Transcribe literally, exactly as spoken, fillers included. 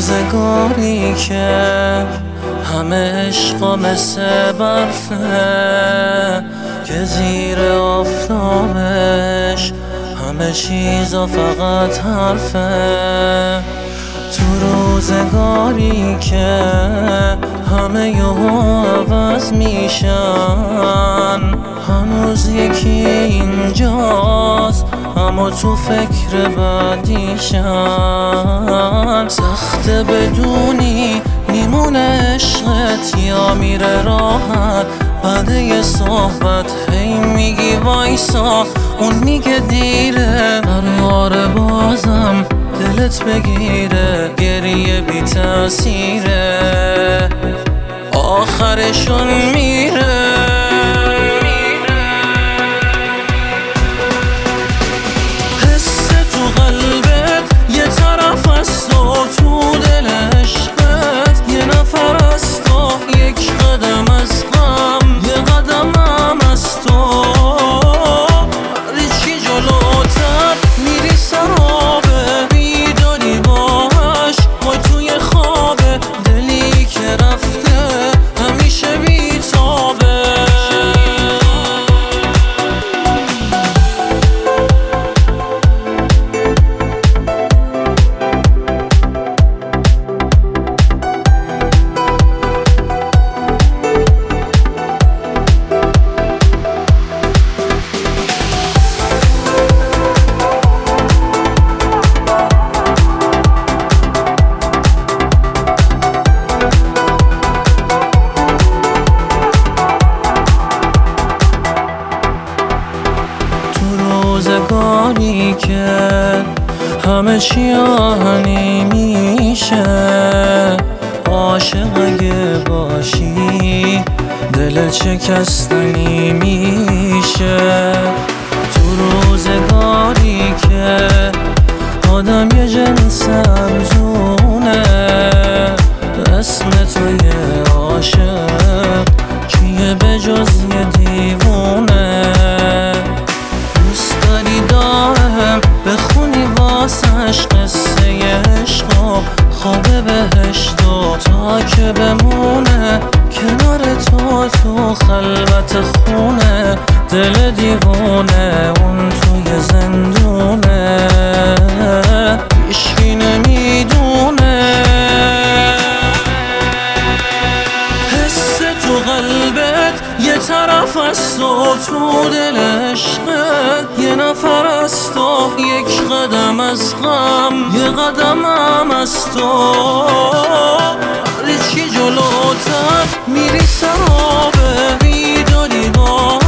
روزگاری که همه عشقا مثل برفه که زیر آفتابش همه چیزا فقط حرفه. تو روزگاری که همه یهو عوض میشن هنوز یکی اینجاست اما تو فکر بعدیشن. سخته بدونی میمونه عشقت یا میره راحت بعد یه صحبت هی میگی وایسا اون میگه دیره قراره بازم دلت بگیره گریه بی تأثیره آخرشون میره. حس تو قلبت یه طرف است و تو دل عشقت یه نفر است و یک قدم از غم یه قدم هم از تو. هر چی جلوتر میری سرابه بیداری باش وای توی خوابه دلی که رفته همیشه بیتابه. روزگاری که همه چی آهنی میشه عاشق اگه باشی دل شکستنی میشه. تو روزگاری که آدم یه جنس ارزونه اسم توی عاشق کیه به جز یه دیوونه. دارم بخونی واسش قصه عشق و خواب بهشت و تا که بمونه کنار تو تو خلوت خونه دل دیوونه اون توی زندونه هیچکی نمیدونه. حس تو قلبت یه طرف است و تو دل عشقت یه نفر است و یک قدم از غم یه قدم هم از تو. هر چی جلوتر میری سرابه بیداری باش